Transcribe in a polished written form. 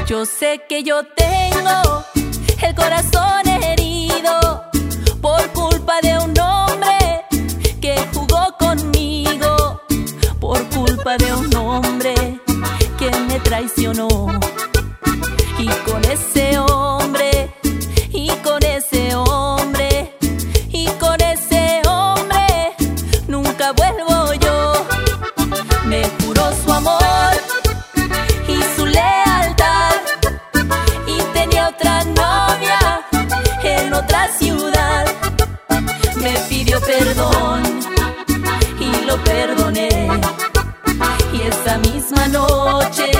Yo sé que yo tengo el corazón herido por culpa de un hombre que jugó conmigo, por culpa de un hombre que me traicionó. Y con ese hombre, y con ese hombre, y con ese hombre nunca vuelvo yo. Me juró su amor y su lealtad, y tenía otra novia en otra ciudad. Me pidió perdón y lo perdoné, y esa misma noche